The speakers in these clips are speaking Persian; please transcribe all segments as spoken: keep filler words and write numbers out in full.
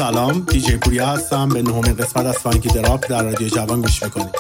سلام، دیجی پوریا هستم. به نهمین قسمت از فانکی دراپ در رادیو جوان گوش میکنید.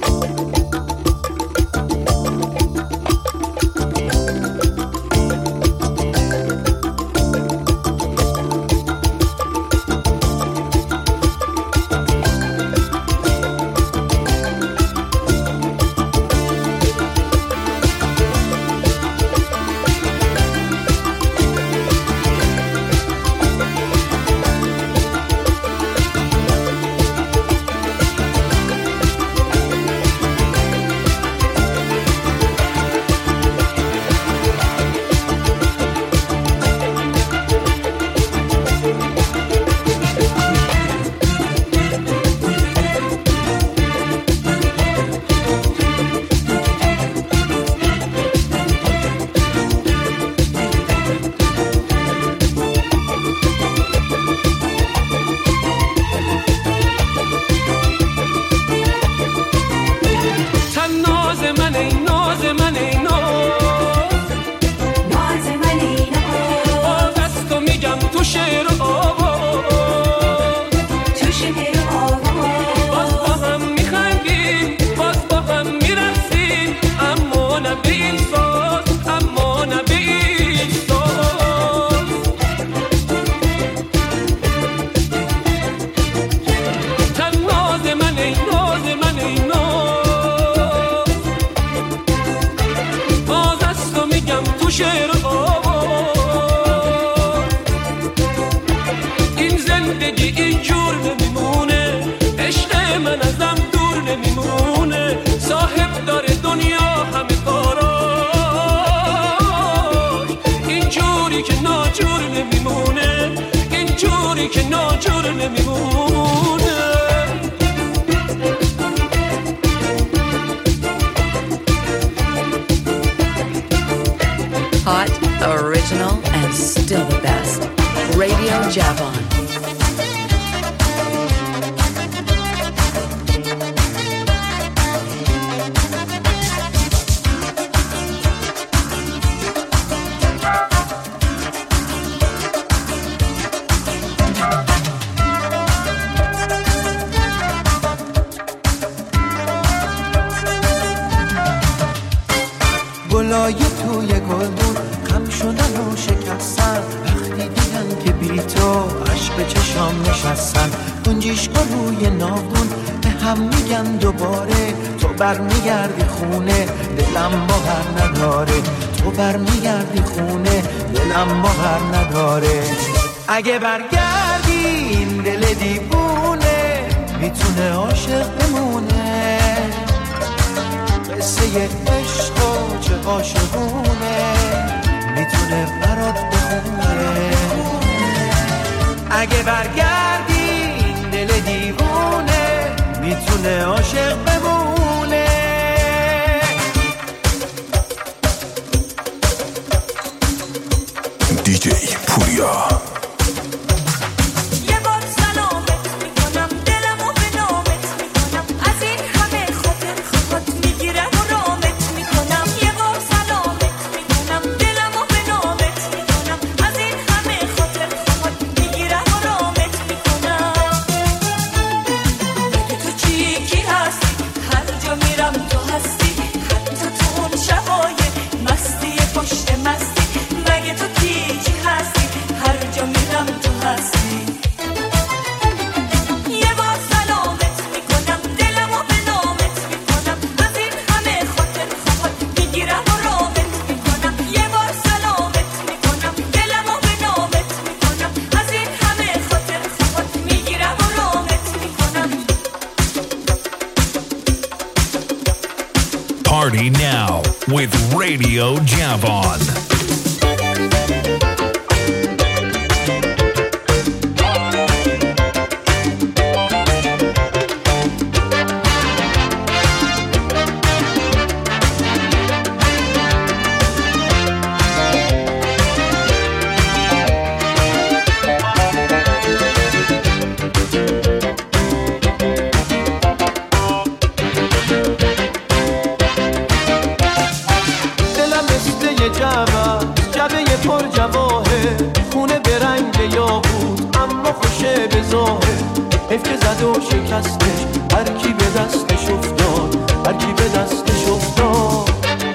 Hot, original, and still the best. Radio Javon. گلای توی گلدون غم شدن و شکستن، وقتی دیدن که بی تو عشق چشام نشستن. گنجشکا روی ناودون به هم میگن دوباره، تو برمیگردی خونه دلم باور نداره، تو برمیگردی خونه دلم باور نداره. اگه برگردی این دل دیوونه میتونه عاشق بمونه، قصه عشق و چه عاشقونه میتونه برات بخونه. اگه برگردی این دل دیوونه میتونه عاشق بمونه. دیجی پوریا. Party now with Radio Javon. جوان دستش، هر کی به دستش افتاد، هر کی به دستش افتاد.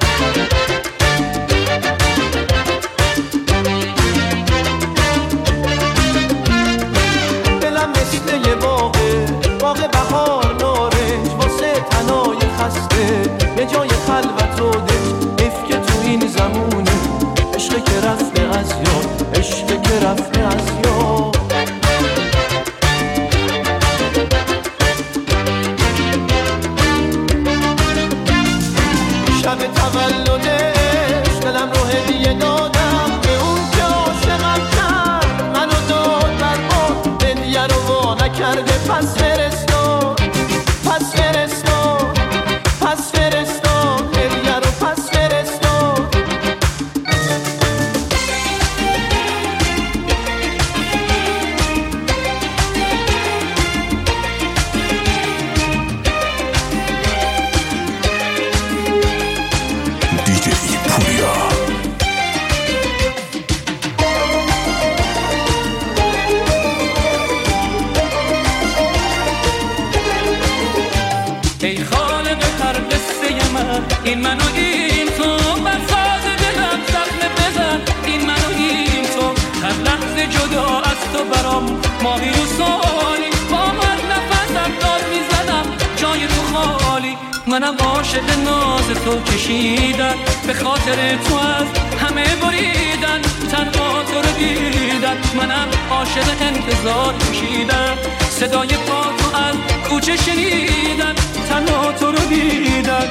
دلم مثل یه باغه، باغ بهار نارنج، واسه تنای خسته یه جای خلوت و دل. حیف که تو این زمونه عشق که رفته از یاد، عشق که رفته از یاد. شب تولدش دلم رو هدیه دادم به اون که عاشقم کرد، منو داد برباد، هدیه رو وا نکرده. پس فرستاد، پس فرستاد، پس فرستاد، هدیه رو پس فرستاد. دیجی پوریا. ای خالق هر قصه من، این منو این تو، من ساز دلم زخم بزن، این منو این تو. هر لحظه جدا از تو برام ماهی و سالی، با هر نفسم داد میزنم جای تو خالی. منم عاشق ناز تو کشیدن، به خاطر تو از همه بریدن، تنها تو رو دیدن. منم عاشق انتظار کشیدن، صدای پا تو از کوچه شنیدن، تنها تو رو دیدن.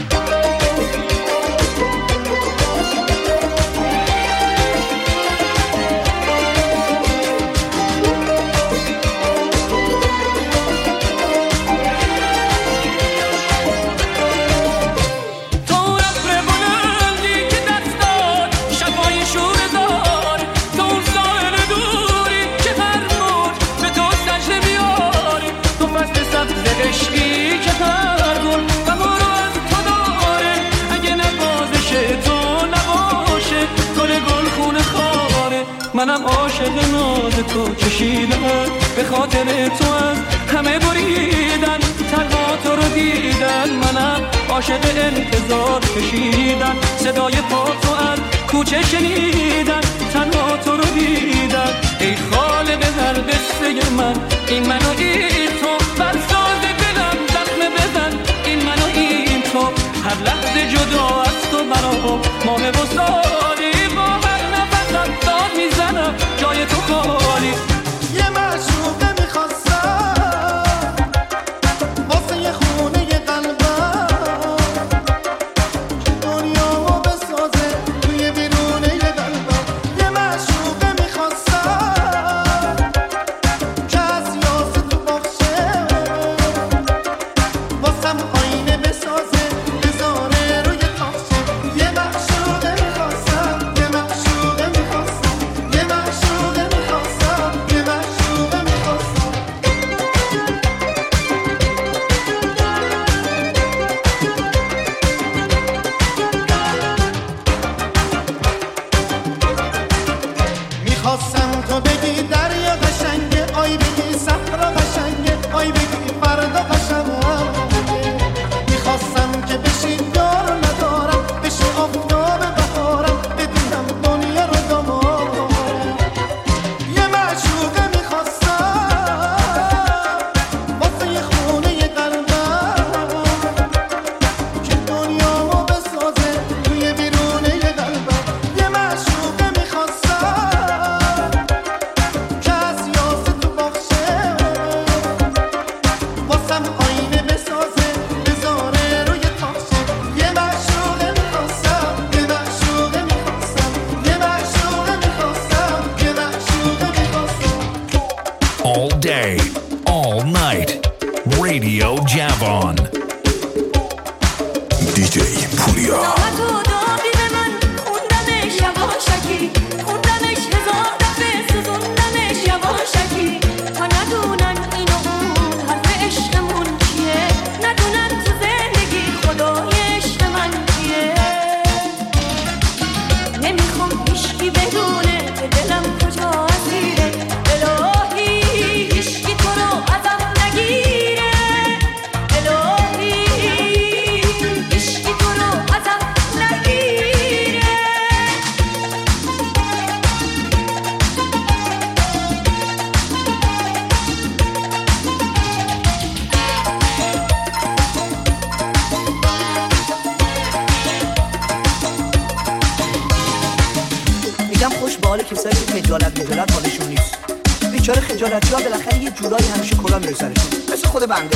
عشقی که هر گل بهار از تو داره، اگه نوازش تو نباشه گل گل خونه خاره. منم عاشق ناز تو کشیدم، به خاطر تو از همه بریدن، تنها تو رو دیدن. منم عاشق انتظار کشیدن، صدای پا تو از کوچه شنیدن، تنها تو رو دیدن. ای خالق هر قصه من، این منو این تو، بر ساز دلم زخم بزن، این منو این تو. هر لحظه جدا از تو برام ماه و سالی، با هر نفسم داد میزنم جای تو خالی. یه معشوقه میخواستم واسه یه خونه یه قلبم، دنیامو بسازه توی بیرونه یه قلبم. یه معشوقه میخواستم که از یاس تو باخشه، واسم آینه بسازه بذاره روی تاخشه. یه معشوقه میخواستم، یه معشوقه میخواستم، یه معشوقه میخواستم، یه معشوقه میخواستم. میخواستم تو بگی دریا قشنگه، آی بگی صحرا قشنگه، آی بگی فردا قشنگه. میخواستم که بشی یار ندارم، بشی آفتاب بهارم، بدونم دنیا رو دامارم. یه معشوقه میخواستم واسه یه خونه یه قلبم، که دنیامو بسازه توی بیرونه یه قلبم. یه معشوقه میخواستم که از یاس تو باخشه، واسم آینه بسازه بذاره روی تاخشه. یه معشوقه میخواستم، یه معشوقه میخواستم، یه معشوقه میخواستم، یه معشوقه میخواستم. All day, all night. Radio Javon. دیجی پوریا. تو دادی به من، خوندمش یواشکی، خوندمش هزار دفعه، سوزوندمش یواشکی. تا ندونن این و اون حرف عشقمون چیه، ندونن تو زندگی خدای عشق من کیه. نمیخوام هیچکی بدونه به دلم کجا اسیره، الهی هیچکی تو رو ازم نگیره. خجالت خجالت حالشون نیست. بیچاره خجالتی ها بالاخره یه جورایی همیشه کلا میره سرشون، مثل خود بنده.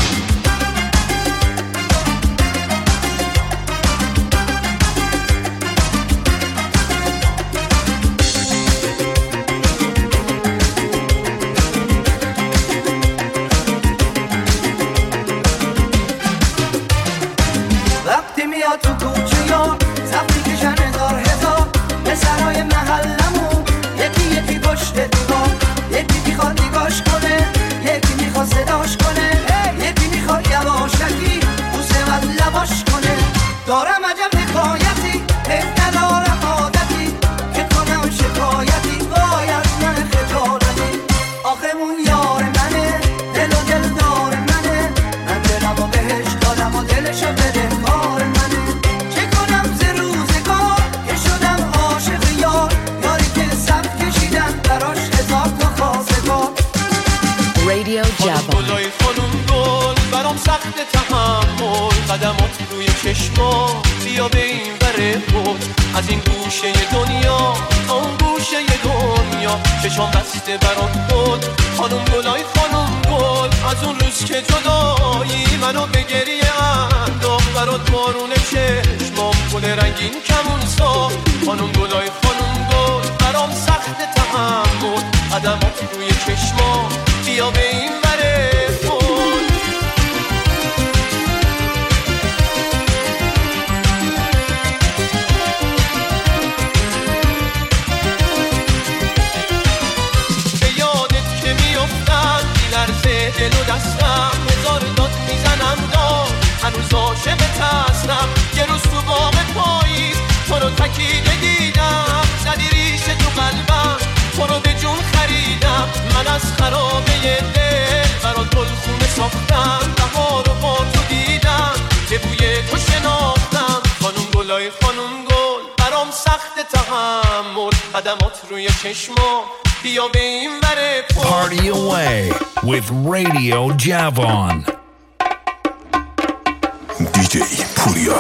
وقتی میاد تو کوچه یا زفتی کشن هزار هزار پسرهای محلمون یکی یکی پشت دیوار، یکی میخواد نگاش کنه، یکی میخواد صداش کنه، یکی میخواد یواشکی بوسه و لباش کنه. دارم عجب حکایتی حیف ندارم عادتی که کنم شکایتی وای از من خجالتی. آخه اون یار منه دل و دل دار منه، من دلم و بهش دادم و دلشو بده کار منه. چه کنم ز روزگار که شدم عاشق یار، یاری که صف کشیدم براش هزار تا خواستگار. Radio Java. گلای خانم گل برام سخت تحمل، قدمات روی چشما بیا به این وره بود، از این گوشه دنیا تا اون گوشه دنیا چشام بسته برات بود. خانم گلای خانم گل از اون روز که جدایی منو به گریه انداخت، برات بارون چشمام گل رنگین کمون ساخت. خانم گلای خانم گل برام سخت تحمل، قدمات روی چشما بیا به این وره بود. به یادت که میافتم میلرزه دل و دستم، هزار داد میزنم داد هنوز عاشقت هستم. یه روز تو باغ پاییز تو رو تکیده دیدم، زدی ریشه تو قلبم تو رو به جون خریدم. من از خرابه دل برات گلخونه ساختم، بهار رو با تو دیدم که بوی تو شناختم. خانم گلای خانم گل برام سخت تحمل، قدمات روی چشما بیا به این وره پل. Party away with Radio Javon. دی جی پوریا.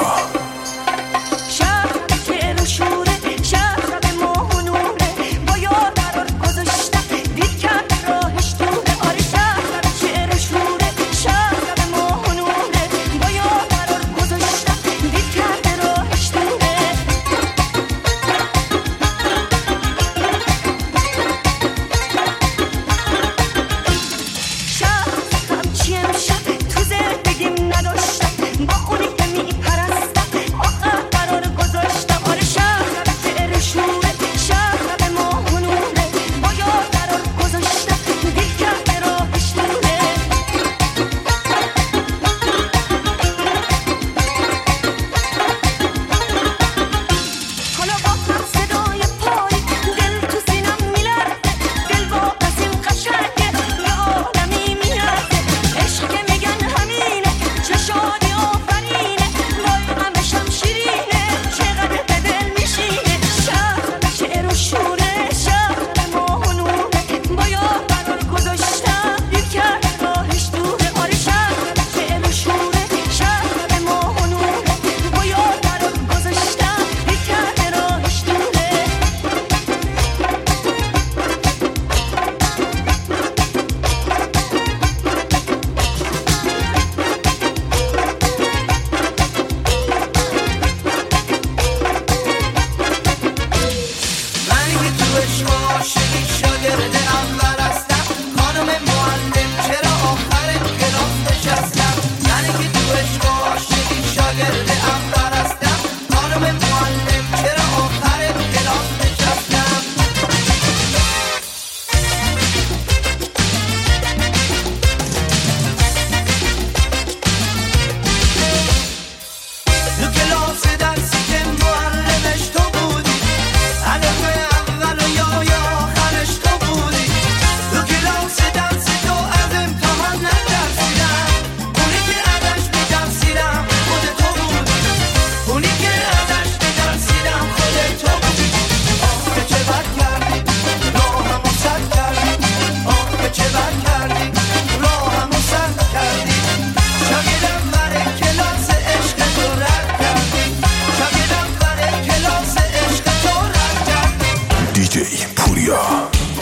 دی جی پوریا.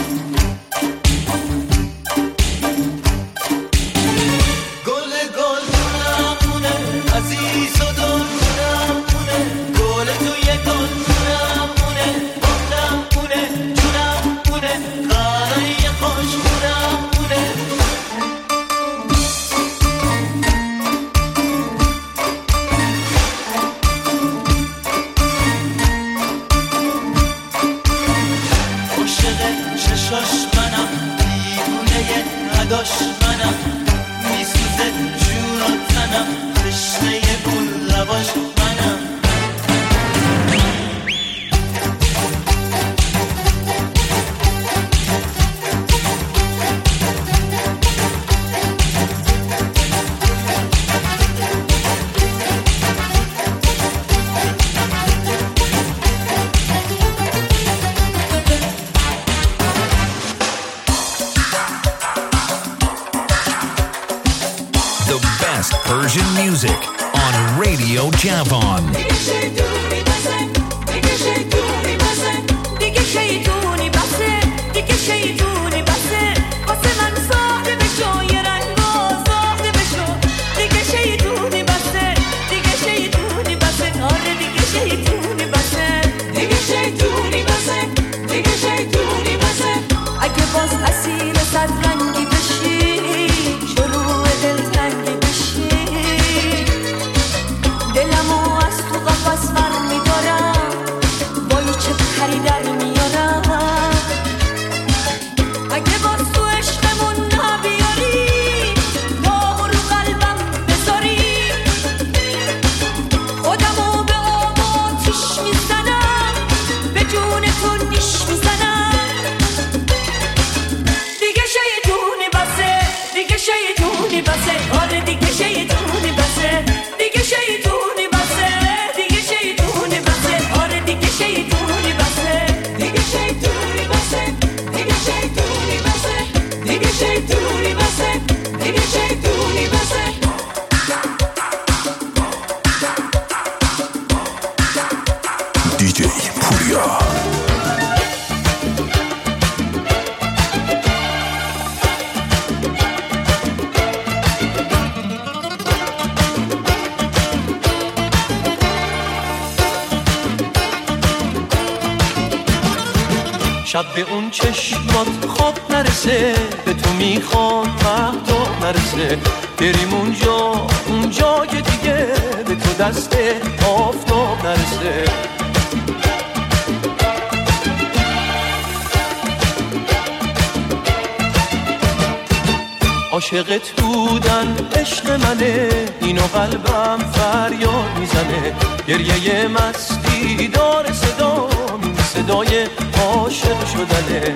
Persian music on Radio Javon. شب به اون چشمات خواب نرسه، به تو میخوام مهدا نرسه، بریم اونجا اونجا که دیگه به تو دست آفتاب نرسه. عاشقت بودن عشق منه، اینو قلبم فریاد میزنه، گریه مستی داره صدا، صدای عاشق شدنه.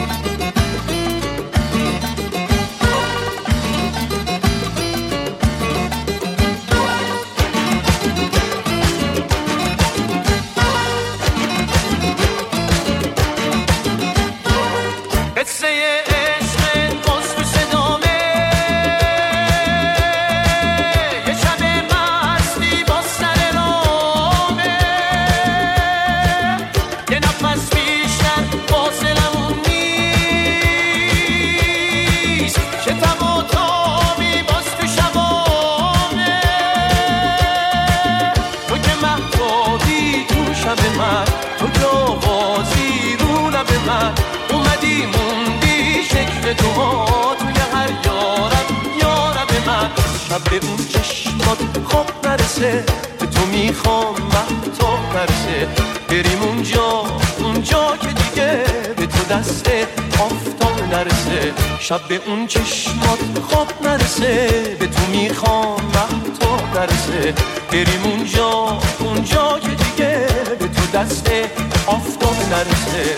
به اون چشمات خواب نرسه، به تو میخوام مهتا نرسه، بریم اونجا اونجا که دیگه به تو دست آفتاب نرسه. شب به اون چشمات خواب نرسه، به تو میخوام مهتا نرسه، بریم اونجا اونجا که دیگه به تو دست آفتاب نرسه.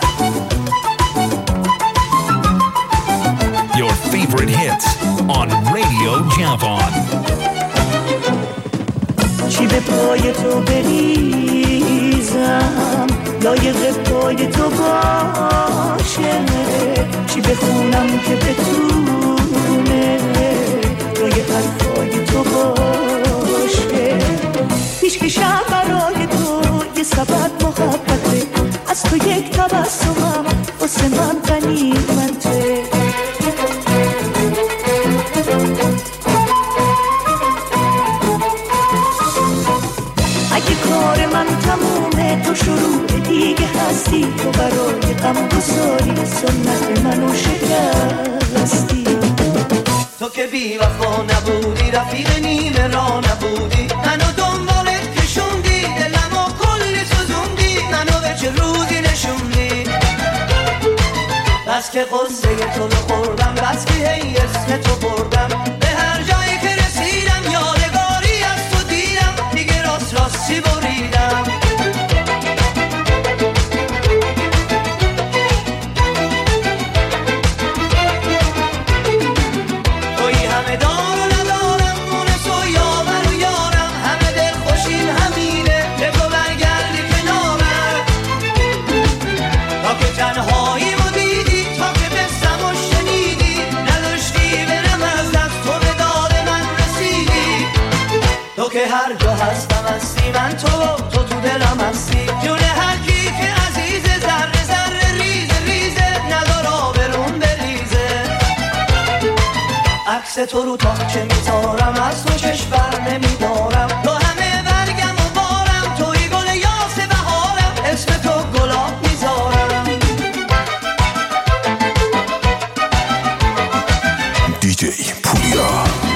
Your favorite hits on Radio Javon. چی به پای تو بریزم لایق پای تو باشه، چی بخونم که بتونه روی حرفای تو باشه. پیش کشم برای تو یه سبب محبته، از تو یک تبسمم واسه من غنیمته. اگه کار من تمومه تو شروع دیگه هستی، تو برای غم گساری سنت منو شکستی. تو که بی وفا نبودی، رفیق نیمه را نبودی، منو دنبالت کشوندی، دلمو کلی سوزوندی، منو به چه روزی نشوندی. بس که قصه تو رو خوردم، بس که هی اسم تو بردم، به هر جایی که رسیدم یادگاری از تو دیدم، دیگه راست راستی بریدم. توی همه دار و ندارم، مونس و یاور و یارم، همه دل خوشیم همینه، به تو برگردی کنارم. تا که تنهایی و دیدی، تا که بستم و شنیدی، نداشتی برم از تو که هر جا هستم هستی من تو تو تو دلم هستی جون هر کی که عزیز ذره ذره ریزه ریزه ندار آبرون بریزه عکس تو رو تا چه میذارم از تو چشم بر نمیدارم تو همه برگم و بارم توی گل یاس بهارم اسم تو گلاب میذارم دیجی پوریا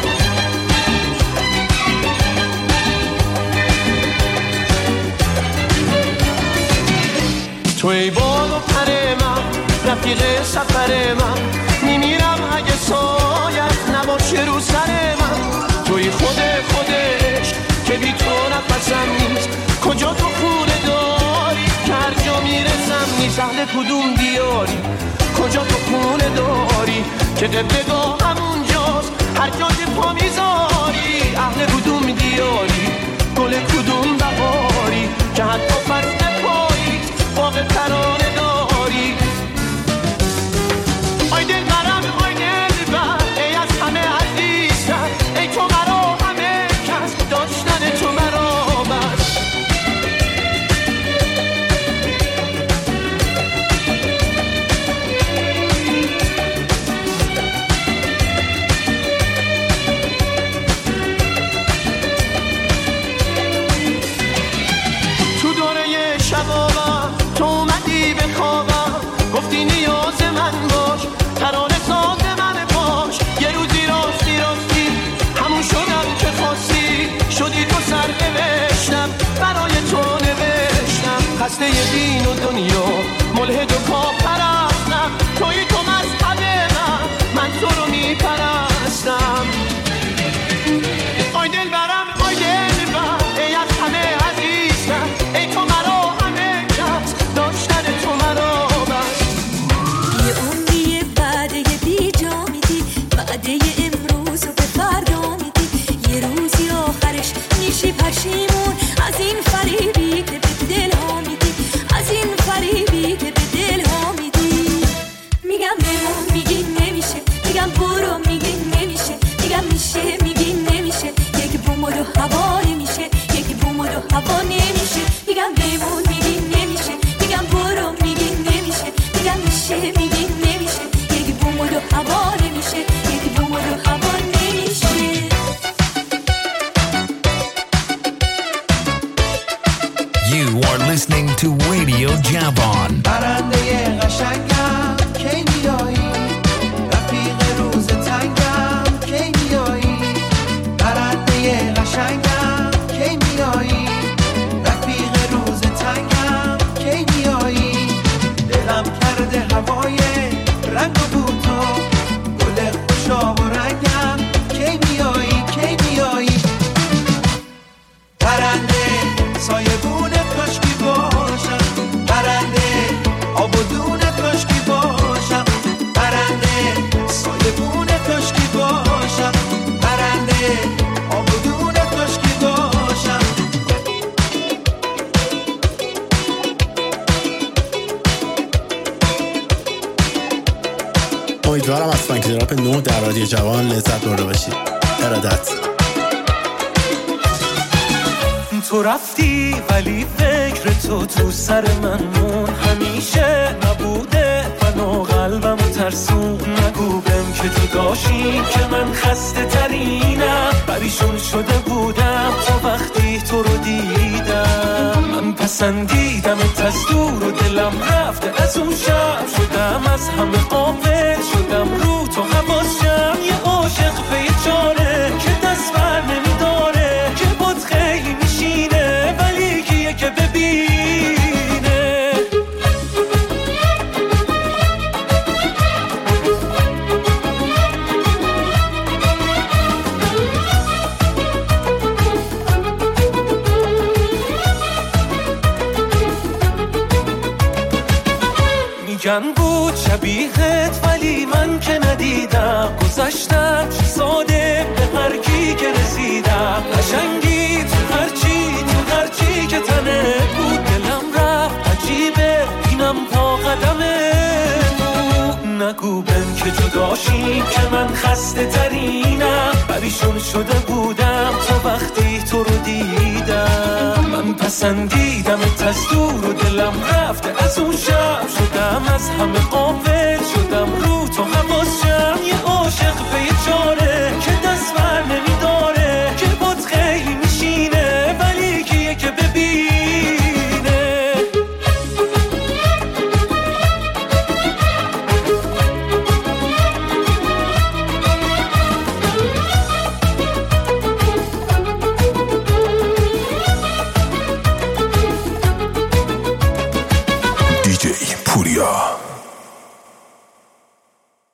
توی بال و پر من رفیق سفر من میمیرم اگه سایت نباشه رو سر من توی خود خودش که بی تو نفسم نیست کجا تو خونه داری که هر جا میرسم نیست اهل کدوم دیاری کجا تو خونه داری که قبلگاه همونجاست هر جا که پا میذاری اهل کدوم دیاری گل کدوم بهاری که حتی فصل پاییز باغ ترانه داری آی دل برم آی دل بر ای از همه عزیزتر ای تو مرا همه کس داشتن تو مرا بس تو دوره شبابم تو اومدی به خوابم گفتی نیاز من باش ترانه ساز من باش یه روزی راستی راستی همون شدم که خواستی شدی تو سر نوشتم برای تو نوشتم خسته دین و دنیا ملحد و کافرستم توی تو مذهب من من تو رو میپرستم آی دل برم آی دل بر ای از همه عزیزتر ای تو مرا همه کس داشتن تو مرا بس یه عمری بعد یه بی جا میدی بعد یه امروز رو به فردا میدی یه روزی آخرش میشی پشیمون از این فریبی که به دل ها میدی از این فریبی که به دل ها میدی میگم بمون میگی نمیشه میگم برو میگی نمیشه میگم میشه میگی نمیشه یک بوم و دو هوا نمیشه یک بوم و دو هوا نمیشه میگم بمون میگی نمیشه میگم برو میگی نمیشه میگم میشه میگی نمیشه یک بوم و دو هوا نمیشه یک بوم و دو هوا نمیشه You are listening to Radio Javon. برنده قشنگم کی میایی رفیق روز تنگم کی میایی برنده قشنگم کی میایی رفیق روز تنگم کی میایی دلم کرده هوای رنگ و بوتو گل خوشاب و رنگم کی میایی کی میایی برنده سایبون کاشکی باشم برنده آب و دون کاشکی باشم برنده سایبون کاشکی باشم برنده آب و دون کاشکی باشم امیدوارم از فانک دراپ نه در رادیو جوان لذت برده باشید. ارادت. تو رفتی ولی فکر تو تو سر من مون همیشه نبوده منو قلبم ترسون نگو بهم که تو داشتی که من خسته ترینم پریشون شده بودم تا وقتی تو رو دیدم من پسندیدم از دور و دلم رفته از اون شب شدم از همه قافل شدم رو تو حواسم یه عاشق به یه جانه که دست بر نمیداره که بود خیلی میشینه ولی کیه که ببینه میگن بود شبیهت ولی من که ندیدم گذشتم ساده به هر کی که رسیدم قشنگی تو هرچی تو هرچی که تنه بود دلم رفت عجیبه اینم پا قدمه نگو بهم که جداشی که من خسته ترینم پریشون شده بودم تا وقتی تو رو پسندیدمت از دور و دلم رفته از اون شب، شدم از همه غافل، شدم رو تو حواسم، یه عاشق به یه چاره که دست بر نمیداره، که باد خیلی میشینه ولی کیه که ببینه. دی جی پوریا.